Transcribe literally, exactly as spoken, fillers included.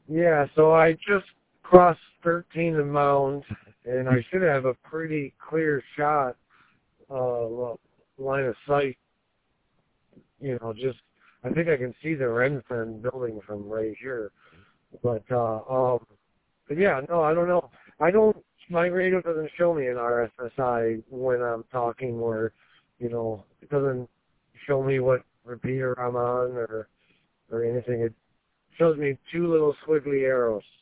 Yeah, so I just crossed thirteen and Mound, and I should have a pretty clear shot, uh, well, line of sight. You know, just I think I can see the Renfen building from right here. But uh, um, but yeah, no, I don't know. I don't. My radio doesn't show me an R S S I when I'm talking, or you know, it doesn't show me what repeater I'm on or or anything. It shows me two little squiggly arrows.